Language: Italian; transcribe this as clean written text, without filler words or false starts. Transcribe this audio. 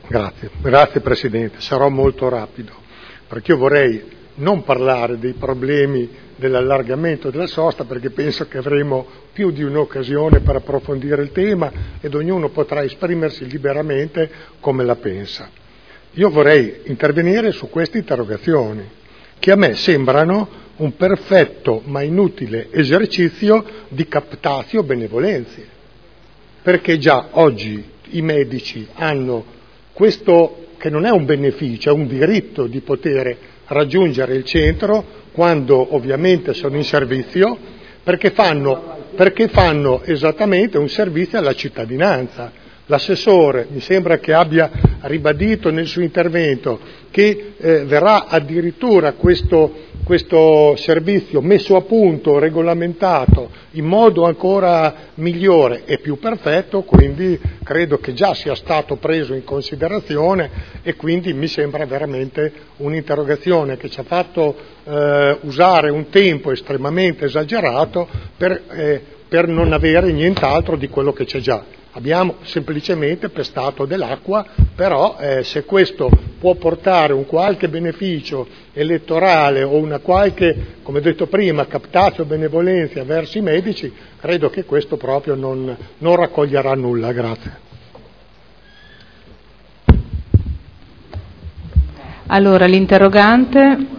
Grazie Presidente, sarò molto rapido, perché io vorrei non parlare dei problemi dell'allargamento della sosta, perché penso che avremo più di un'occasione per approfondire il tema ed ognuno potrà esprimersi liberamente come la pensa. Io vorrei intervenire su queste interrogazioni, che a me sembrano un perfetto ma inutile esercizio di captatio benevolentia, perché già oggi i medici hanno questo, che non è un beneficio, è un diritto di poter raggiungere il centro quando ovviamente sono in servizio, perché fanno esattamente un servizio alla cittadinanza. L'assessore mi sembra che abbia ribadito nel suo intervento che verrà addirittura questo servizio messo a punto, regolamentato in modo ancora migliore e più perfetto, quindi credo che già sia stato preso in considerazione e quindi mi sembra veramente un'interrogazione che ci ha fatto usare un tempo estremamente esagerato per non avere nient'altro di quello che c'è già. Abbiamo semplicemente pestato dell'acqua, però se questo può portare un qualche beneficio elettorale o una qualche, come detto prima, captatio benevolenza verso i medici, credo che questo proprio non raccoglierà nulla. Grazie. Allora, l'interrogante.